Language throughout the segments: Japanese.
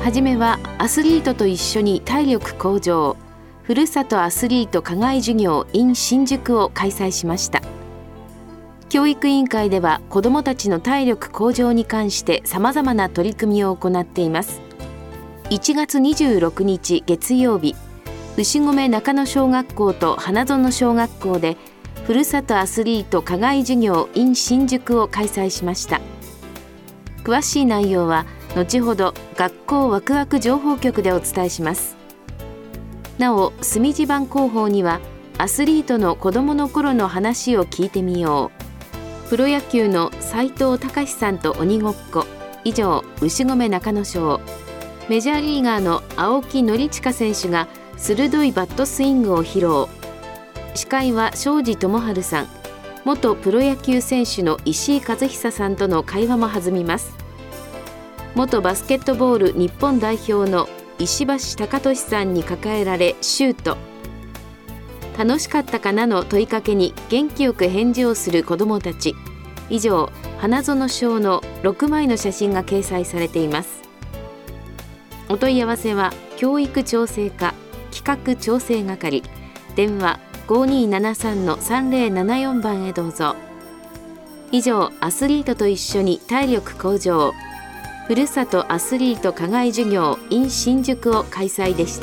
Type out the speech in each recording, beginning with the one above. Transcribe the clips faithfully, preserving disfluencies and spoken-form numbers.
はじめはアスリートと一緒に体力向上、ふるさとアスリート課外授業 in 新宿を開催しました。教育委員会では子どもたちの体力向上に関してさまざまな取り組みを行っています。いちがつにじゅうろくにち月曜日、牛込中野小学校と花園小学校でふるさとアスリート課外授業 in 新宿を開催しました。詳しい内容は後ほど学校ワクワク情報局でお伝えします。なお、隅地版広報にはアスリートの子どもの頃の話を聞いてみよう、プロ野球の斉藤隆さんと鬼ごっこ、以上牛込中野小、メジャーリーガーの青木宣親選手が鋭いバットスイングを披露。司会は庄司智春さん、元プロ野球選手の石井和久さんとの会話も弾みます。元バスケットボール日本代表の石橋貴俊さんに抱えられシュート。楽しかったかなの問いかけに元気よく返事をする子どもたち。以上、花園小のろくまいの写真が掲載されています。お問い合わせは教育調整課企画調整係、電話 ごにーななさんのさんぜろななよん 番へどうぞ。以上、アスリートと一緒に体力向上、ふるさとアスリート課外授業 in 新宿を開催でした。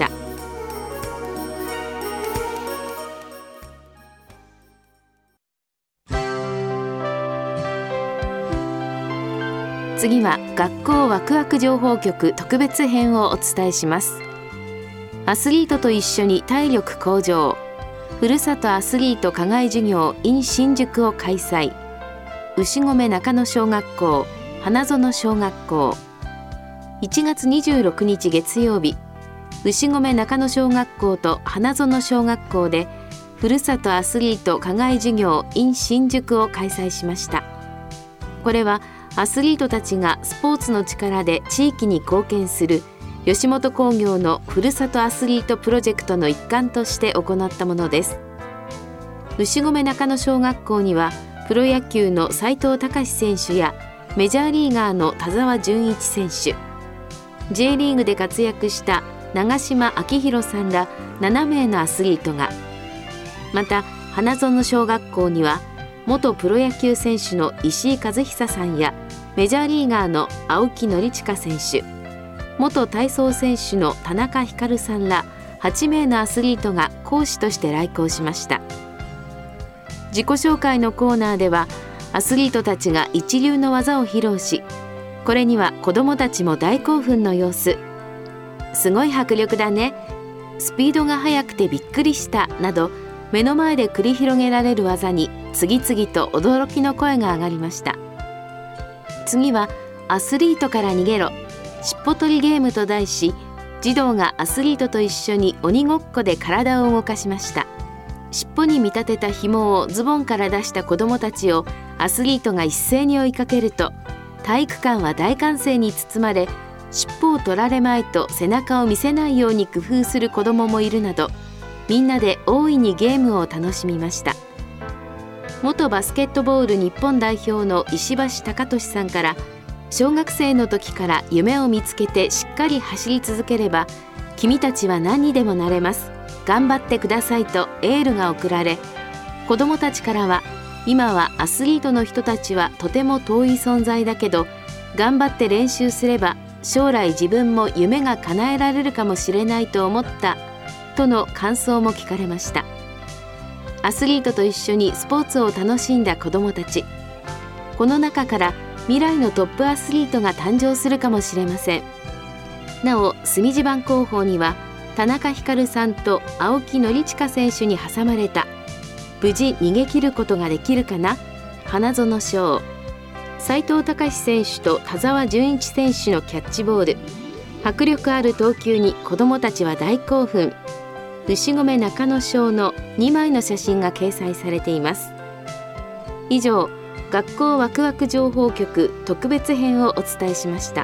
次は学校ワクワク情報局特別編をお伝えします。アスリートと一緒に体力向上、ふるさとアスリート課外授業 in 新宿を開催。牛込中野小学校、花園小学校。いちがつにじゅうろくにち月曜日、牛込中野小学校と花園小学校でふるさとアスリート課外授業 in 新宿を開催しました。これはアスリートたちがスポーツの力で地域に貢献する吉本興業のふるさとアスリートプロジェクトの一環として行ったものです。牛込中野小学校にはプロ野球の斉藤隆選手やメジャーリーガーの田澤純一選手、J リーグで活躍した長嶋昭宏さんらななめいのアスリートが、また花園小学校には元プロ野球選手の石井和久さんやメジャーリーガーの青木宣親選手、元体操選手の田中光さんらはちめいのアスリートが講師として来校しました。自己紹介のコーナーではアスリートたちが一流の技を披露し、これには子どもたちも大興奮の様子。すごい迫力だね、スピードが速くてびっくりしたなど、目の前で繰り広げられる技に次々と驚きの声が上がりました。次はアスリートから逃げろ、しっぽ取りゲームと題し、児童がアスリートと一緒に鬼ごっこで体を動かしました。尻尾に見立てた紐をズボンから出した子どもたちをアスリートが一斉に追いかけると、体育館は大歓声に包まれ、尻尾を取られまいと背中を見せないように工夫する子どももいるなど、みんなで大いにゲームを楽しみました。元バスケットボール日本代表の石橋貴俊さんから、小学生の時から夢を見つけてしっかり走り続ければ君たちは何にでもなれます、頑張ってくださいとエールが送られ、子どもたちからは、今はアスリートの人たちはとても遠い存在だけど、頑張って練習すれば将来自分も夢が叶えられるかもしれないと思ったとの感想も聞かれました。アスリートと一緒にスポーツを楽しんだ子どもたち、この中から未来のトップアスリートが誕生するかもしれません。なお、隅地版広報には田中光さんと青木宣親選手に挟まれた無事逃げ切ることができるかな、花園賞、斉藤隆選手と田澤純一選手のキャッチボール、迫力ある投球に子どもたちは大興奮、牛込中野賞のにまいの写真が掲載されています。以上、学校ワクワク情報局特別編をお伝えしました。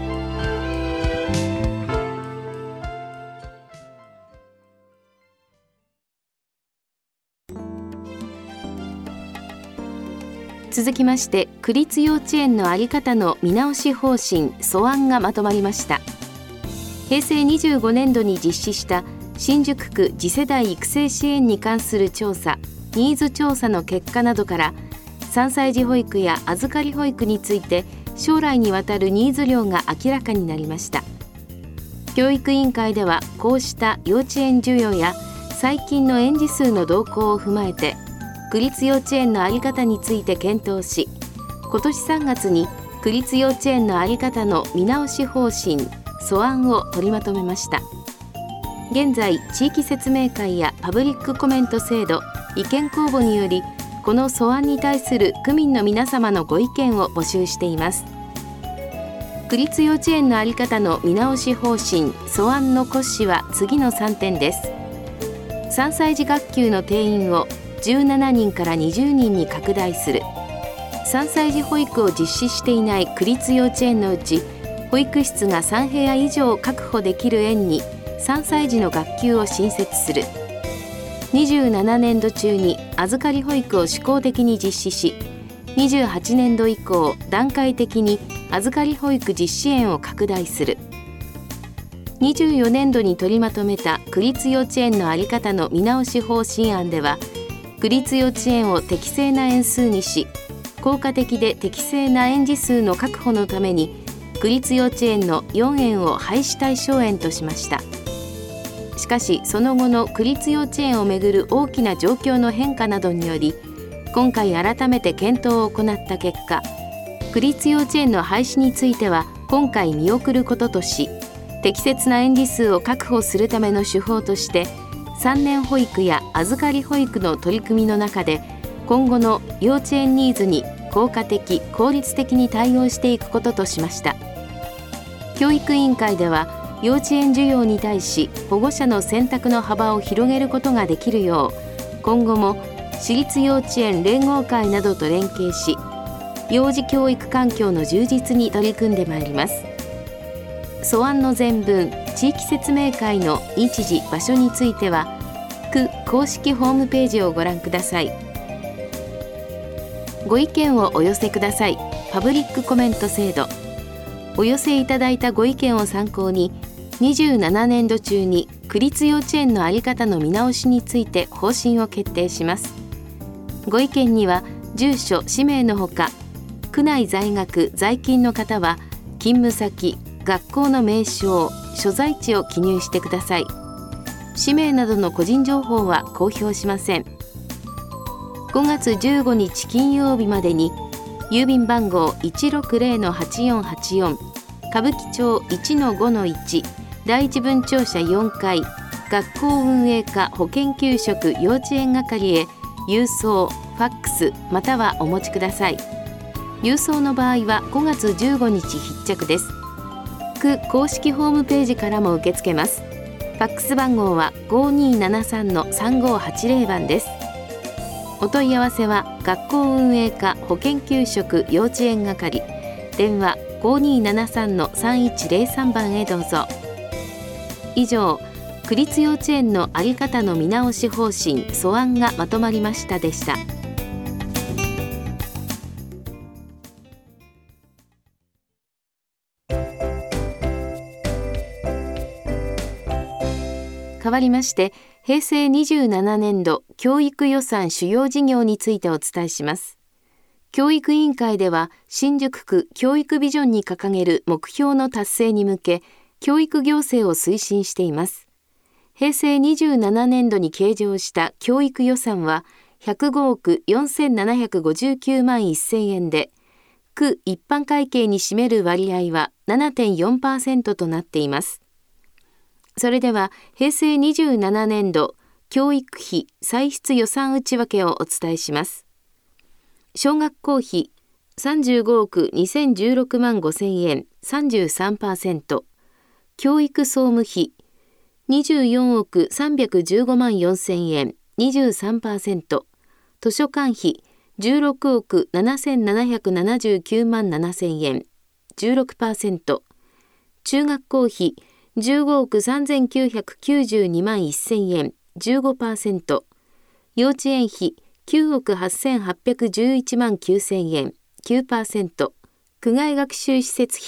続きまして、区立幼稚園の在り方の見直し方針素案がまとまりました。 へいせいにじゅうごねんどに実施した新宿区次世代育成支援に関する調査、ニーズ調査の結果などから、さんさい児保育や預かり保育について将来にわたるニーズ量が明らかになりました。教育委員会では、こうした幼稚園需要や最近の園児数の動向を踏まえて、区立幼稚園の在り方について検討し、今年さんがつに区立幼稚園の在り方の見直し方針素案を取りまとめました。現在、地域説明会やパブリックコメント制度、意見公募により、この素案に対する区民の皆様のご意見を募集しています。区立幼稚園の在り方の見直し方針素案の骨子は次のさんてんです。さんさい児学級の定員をじゅうななにんからにじゅうにんに拡大する。さんさい児保育を実施していない区立幼稚園のうち、保育室がさんへや以上確保できる園にさんさい児の学級を新設する。にじゅうななねんど中に預かり保育を試行的に実施し、にじゅうはちねんど以降段階的に預かり保育実施園を拡大する。にじゅうよねんどに取りまとめた区立幼稚園の在り方の見直し方針案では、区立幼稚園を適正な園数にし、効果的で適正な園児数の確保のために、区立幼稚園のよんえんを廃止対象園としました。しかし、その後の区立幼稚園をめぐる大きな状況の変化などにより、今回改めて検討を行った結果、区立幼稚園の廃止については今回見送ることとし、適切な園児数を確保するための手法として、さんねん保育や預かり保育の取り組みの中で、今後の幼稚園ニーズに効果的・効率的に対応していくこととしました。教育委員会では、幼稚園需要に対し保護者の選択の幅を広げることができるよう、今後も私立幼稚園連合会などと連携し、幼児教育環境の充実に取り組んでまいります。素案の全文、地域説明会の日時・場所については、区公式ホームページをご覧ください。ご意見をお寄せください。パブリックコメント制度。お寄せいただいたご意見を参考に、にじゅうななねんど中に区立幼稚園の在り方の見直しについて方針を決定します。ご意見には、住所・氏名のほか、区内在学・在勤の方は勤務先、学校の名称、所在地を記入してください。氏名などの個人情報は公表しません。ごがつじゅうごにち金曜日までに、郵便番号 いちろくぜろのはちよんはちよん、歌舞伎町 いちのごのいち、第一分庁舎よんかい、学校運営課保健給食幼稚園係へ郵送、ファックスまたはお持ちください。郵送の場合はごがつじゅうごにち必着です。区公式ホームページからも受け付けます。ファックス番号は ごにーななさんのさんごーはちぜろ 番です。お問い合わせは学校運営課保健給食幼稚園係、電話 ごにーななさんのさんいちぜろさん 番へどうぞ。以上、区立幼稚園の在り方の見直し方針素案がまとまりましたでした。変わりまして、へいせいにじゅうななねんど教育予算主要事業についてお伝えします。教育委員会では、新宿区教育ビジョンに掲げる目標の達成に向け、教育行政を推進しています。へいせいにじゅうななねんどに計上した教育予算はひゃくごおくよんせんななひゃくごじゅうきゅうまんせんえんで、区一般会計に占める割合は ななてんよんパーセント となっています。それでは、へいせいにじゅうななねんど教育費歳出予算内訳をお伝えします。小学校費さんじゅうごおくにせんじゅうろくまんごせんえん さんじゅうさんパーセント、教育総務費にじゅうよんおくさんびゃくじゅうごまんよんせんえん にじゅうさんパーセント、図書館費じゅうろくおくななせんななひゃくななじゅうきゅうまんななせんえん じゅうろくパーセント、中学校費じゅうごおくさんぜんきゅうひゃくきゅうじゅうにまんせんえん じゅうごパーセント、幼稚園費きゅうおくはっせんはっぴゃくじゅういちまんきゅうせんえん きゅうパーセント、区外学習施設費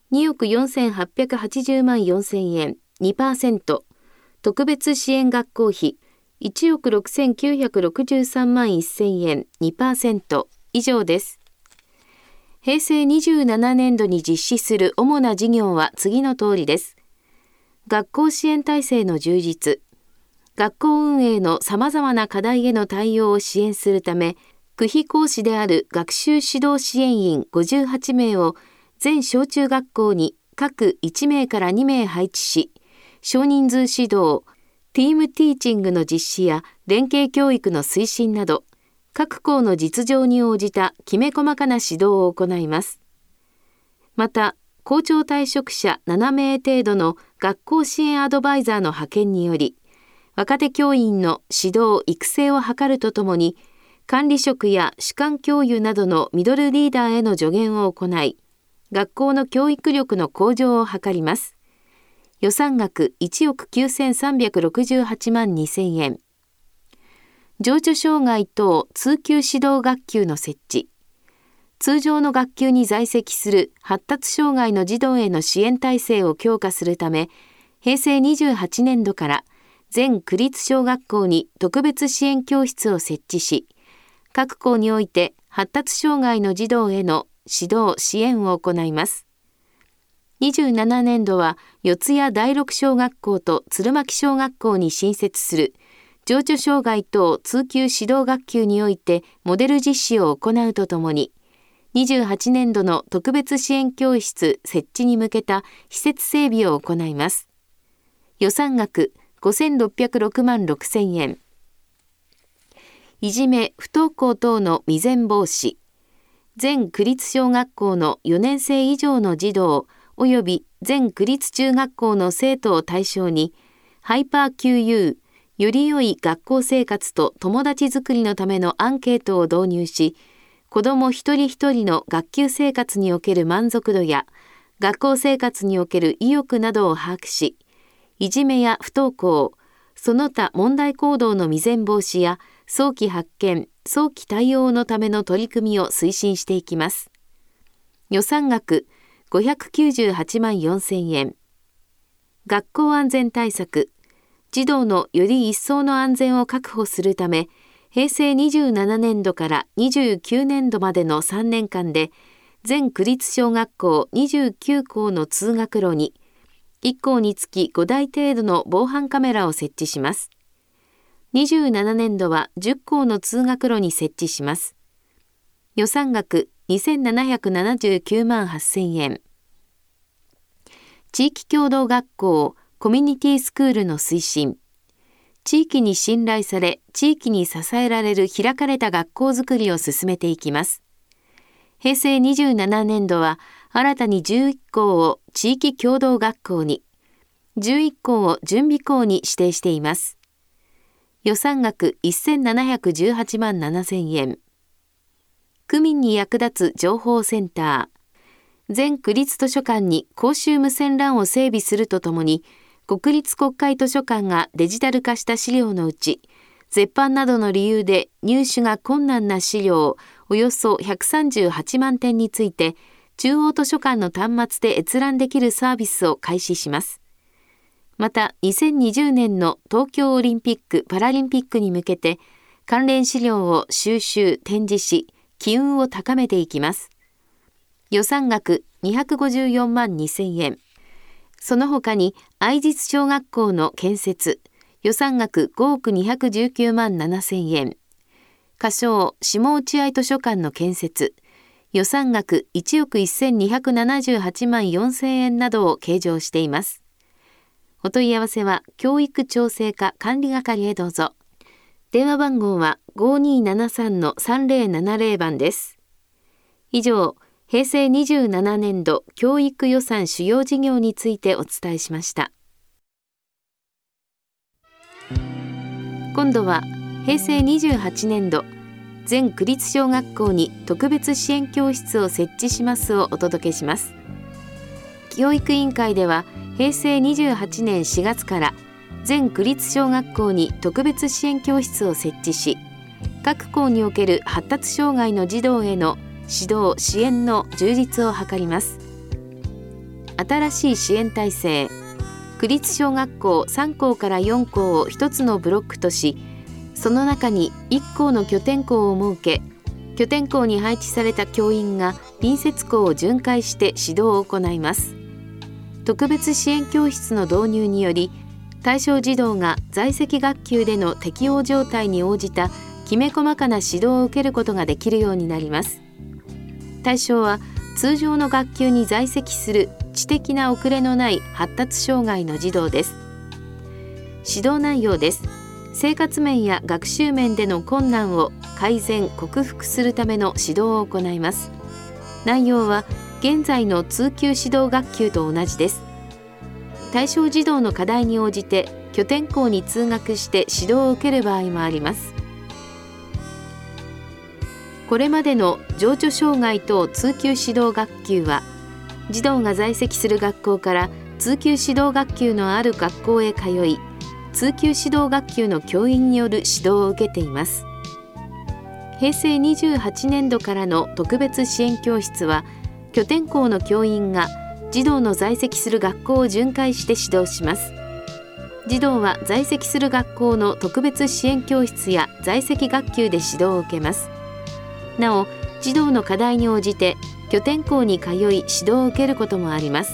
におくよんせんはっぴゃくはちじゅうまんよんせんえん にパーセント、特別支援学校費いちおくろくせんきゅうひゃくろくじゅうさんまんせんえん にパーセント 以上です。平成にじゅうななねんどに実施する主な事業は次の通りです。学校支援体制の充実、学校運営のさまざまな課題への対応を支援するため、区費講師である学習指導支援員ごじゅうはちめいを全小中学校に各いちめいからにめい配置し、少人数指導、ティームティーチングの実施や連携教育の推進など、各校の実情に応じたきめ細かな指導を行います。また、校長退職者ななめい程度の学校支援アドバイザーの派遣により、若手教員の指導・育成を図るとともに、管理職や主幹教諭などのミドルリーダーへの助言を行い、学校の教育力の向上を図ります。予算額いちおくきゅうせんさんびゃくろくじゅうはちまんにせんえん。情緒障害等通級指導学級の設置。通常の学級に在籍する発達障害の児童への支援体制を強化するため、平成にじゅうはちねんどから全区立小学校に特別支援教室を設置し、各校において発達障害の児童への指導・支援を行います。にじゅうななねんどは四谷第六小学校と鶴巻小学校に新設する情緒障害等通級指導学級においてモデル実施を行うとともに、にじゅうはちねんどの特別支援教室設置に向けた施設整備を行います。予算額ごせんろっぴゃくろくまんろくせんえん。いじめ・不登校等の未然防止。全区立小学校のよねんせい以上の児童及び全区立中学校の生徒を対象に、ハイパー キューユー、より良い学校生活と友達づくりのためのアンケートを導入し、子ども一人一人の学級生活における満足度や学校生活における意欲などを把握し、いじめや不登校、その他問題行動の未然防止や早期発見、早期対応のための取り組みを推進していきます。予算額ごひゃくきゅうじゅうはちまんよんせんえん。学校安全対策。児童のより一層の安全を確保するため、平成にじゅうななねんどからにじゅうきゅうねんどまでのさんねんかんで、全区立小学校にじゅうきゅうこうの通学路に、いっこうにつきごだい程度の防犯カメラを設置します。にじゅうななねんどはじゅっこうの通学路に設置します。予算額にせんななひゃくななじゅうきゅうまんはっせんえん。地域協同学校、コミュニティスクールの推進。地域に信頼され、地域に支えられる開かれた学校づくりを進めていきます。平成にじゅうななねんどは、新たにじゅういっこうを地域協同学校に、じゅういっこうを準備校に指定しています。予算額せんななひゃくじゅうはちまんななせんえん。区民に役立つ情報センター。全区立図書館に公衆無線 ラン を整備するとともに、国立国会図書館がデジタル化した資料のうち、絶版などの理由で入手が困難な資料およそひゃくさんじゅうはちまんてんについて、中央図書館の端末で閲覧できるサービスを開始します。また、にせんにじゅうねんの東京オリンピック・パラリンピックに向けて、関連資料を収集・展示し、機運を高めていきます。予算額にひゃくごじゅうよんまんにせんえん。その他に愛実小学校の建設、予算額ごおくにひゃくじゅうきゅうまんななせんえん。仮称下落合図書館の建設、予算額いちおくせんにひゃくななじゅうはちまんよんせんえんなどを計上しています。お問い合わせは教育調整課管理係へどうぞ。電話番号は ごにーななさんのさんぜろななぜろ 番です。以上、平成にじゅうななねんど教育予算主要事業についてお伝えしました。今度は平成にじゅうはちねんど全区立小学校に特別支援教室を設置しますをお届けします。教育委員会では平成にじゅうはちねんしがつから全区立小学校に特別支援教室を設置し、各校における発達障害の児童への指導・支援の充実を図ります。 新しい支援体制、区立小学校さん校からよん校をひとつのブロックとし、その中にいっ校の拠点校を設け、拠点校に配置された教員が隣接校を巡回して指導を行います。特別支援教室の導入により、対象児童が在籍学級での適応状態に応じたきめ細かな指導を受けることができるようになります。対象は通常の学級に在籍する知的な遅れのない発達障害の児童です。指導内容です。生活面や学習面での困難を改善・克服するための指導を行います。内容は現在の通級指導学級と同じです。対象児童の課題に応じて拠点校に通学して指導を受ける場合もあります。これまでの情緒障害等通級指導学級は、児童が在籍する学校から通級指導学級のある学校へ通い、通級指導学級の教員による指導を受けています。へいせいにじゅうはちねんどからの特別支援教室は、拠点校の教員が児童の在籍する学校を巡回して指導します。児童は在籍する学校の特別支援教室や在籍学級で指導を受けます。なお、児童の課題に応じて拠点校に通い指導を受けることもあります。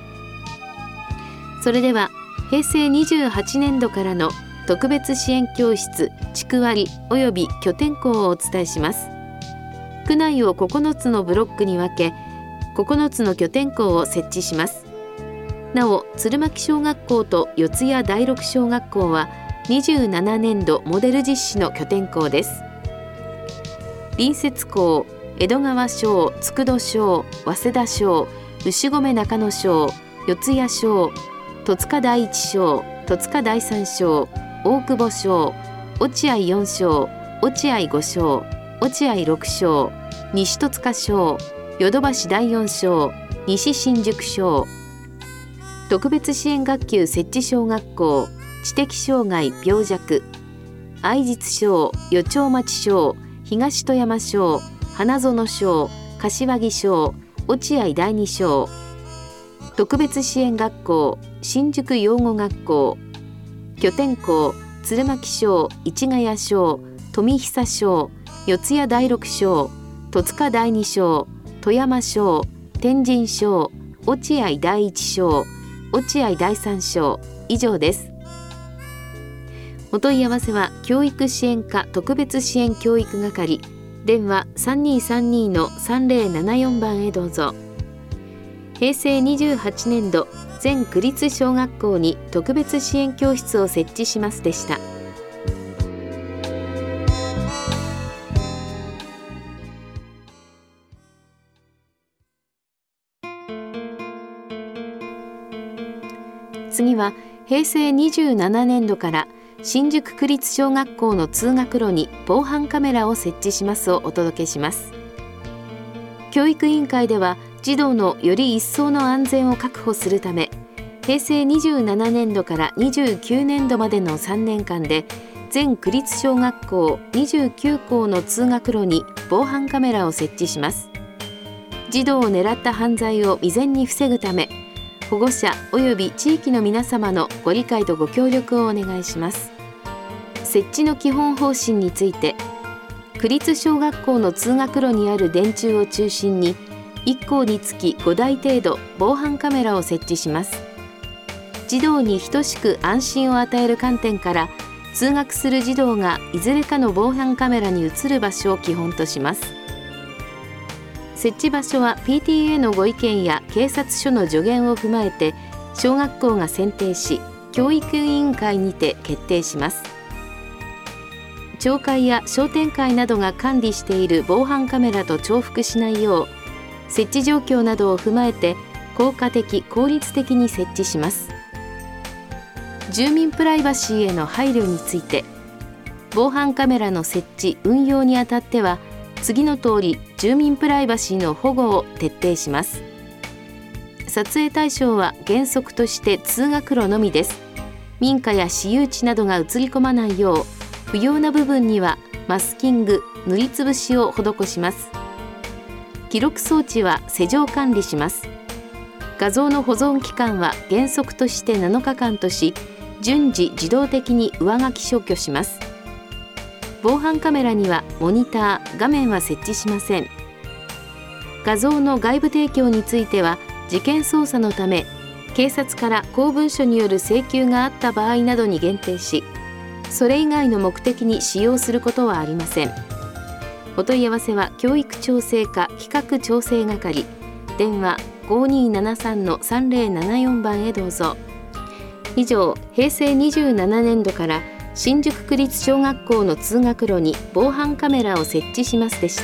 それでは、へいせいにじゅうはちねんどからの特別支援教室、地区割および拠点校をお伝えします。区内をここのつのブロックに分け、ここのつの拠点校を設置します。なお、鶴巻小学校と四谷第六小学校はにじゅうななねんどモデル実施の拠点校です。隣接校、江戸川小、佃小、早稲田小、牛込中野小、四谷小、戸塚第一小、戸塚第三小、大久保小、落合よん小、落合ご小、落合ろく小、西戸塚小、ヨドバシ第四小、西新宿小。特別支援学級設置小学校、知的障害病弱、愛実小、予兆町小、東富山小、花園小、柏木小、落合第二小。特別支援学校、新宿養護学校、拠点校、鶴巻小、市ヶ谷小、富久小、四谷第六小、戸塚第二小、富山小、天神小、落合第一小、落合第三小。以上です。お問い合わせは教育支援課特別支援教育係、電話 さんにーさんにーのさんぜろななよん 番へどうぞ。へいせいにじゅうはちねんど、全区立小学校に特別支援教室を設置しますでした。次はへいせいにじゅうななねんどから新宿区立小学校の通学路に防犯カメラを設置しますをお届けします。教育委員会では児童のより一層の安全を確保するため、へいせいにじゅうななねんどからにじゅうきゅうねんどまでのさんねんかんで全区立小学校にじゅうきゅう校の通学路に防犯カメラを設置します。児童を狙った犯罪を未然に防ぐため、保護者および地域の皆様のご理解とご協力をお願いします。設置の基本方針について、区立小学校の通学路にある電柱を中心にいっ校につきごだい程度防犯カメラを設置します。児童に等しく安心を与える観点から、通学する児童がいずれかの防犯カメラに映る場所を基本とします。設置場所は ピーティーエー のご意見や警察署の助言を踏まえて小学校が選定し、教育委員会にて決定します。町会や商店会などが管理している防犯カメラと重複しないよう、設置状況などを踏まえて効果的・効率的に設置します。住民プライバシーへの配慮について、防犯カメラの設置・運用にあたっては次の通り住民プライバシーの保護を徹底します。撮影対象は原則として通学路のみです。民家や私有地などが映り込まないよう、不要な部分にはマスキング、塗りつぶしを施します。記録装置は施錠管理します。 画像の保存期間は原則としてなのかかんとし、順次自動的に上書き消去します。防犯カメラにはモニター、画面は設置しません。画像の外部提供については事件捜査のため警察から公文書による請求があった場合などに限定し、それ以外の目的に使用することはありません。お問い合わせは教育調整課企画調整係、電話 ごにーななさんのさんぜろななよん 番へどうぞ。以上、平成にじゅうななねんどから新宿区立小学校の通学路に防犯カメラを設置しますでした。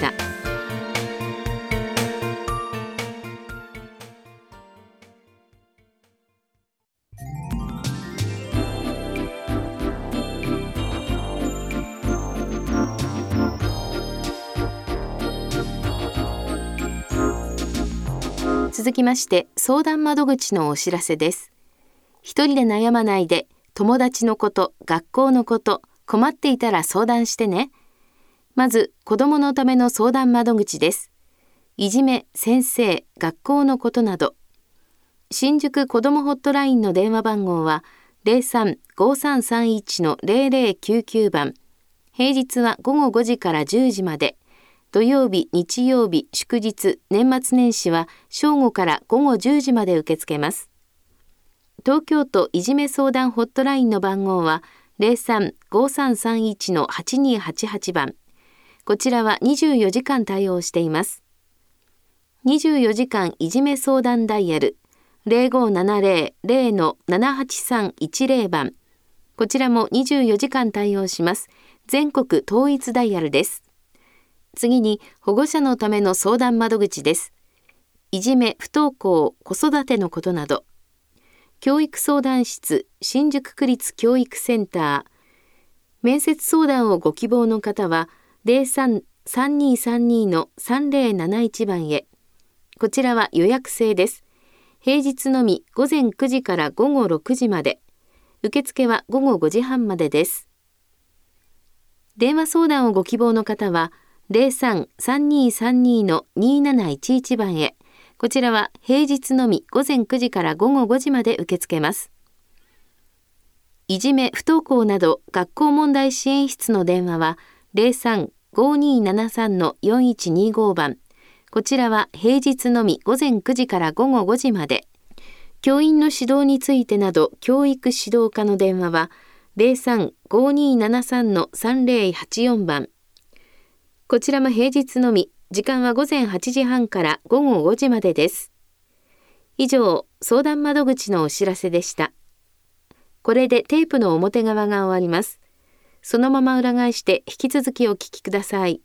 続きまして相談窓口のお知らせです。一人で悩まないで、友達のこと、学校のこと、困っていたら相談してね。まず子どものための相談窓口です。いじめ、先生、学校のことなど。新宿子どもホットラインの電話番号は ゼロさん ごさんさんいち のゼロゼロきゅうきゅう 番。平日はごごごじからじゅうじまで。土曜日、日曜日、祝日、年末年始は正午からごごじゅうじまで受け付けます。東京都いじめ相談ホットラインの番号は ゼロさん ごさんさんいち のはちにーはちはち 番。こちらはにじゅうよじかん対応しています。にじゅうよじかんいじめ相談ダイヤルゼロごななゼロ ゼロのななはちさんいちゼロ 番。こちらもにじゅうよじかん対応します。全国統一ダイヤルです。次に保護者のための相談窓口です。いじめ、不登校、子育てのことなど。教育相談室、新宿区立教育センター。面接相談をご希望の方はゼロさん さんにーさんにー のさんぜろなないち 番へ。こちらは予約制です。平日のみごぜんくじからごごろくじまで。受付はごごごじはんまでです。電話相談をご希望の方はゼロさん さんにーさんにー のにーなないちいち 番へ。こちらは平日のみごぜんくじからごごごじまで受け付けます。いじめ、不登校など学校問題支援室の電話はゼロさん ごにーななさんのよんいちにーご 番。こちらは平日のみごぜんくじからごごごじまで。教員の指導についてなど教育指導課の電話はゼロさん ごにーななさんのさんぜろはちよん 番。こちらも平日のみ、時間はごぜんはちじはんからごごごじまでです。以上、相談窓口のお知らせでした。これでテープの表側が終わります。そのまま裏返して引き続きお聞きください。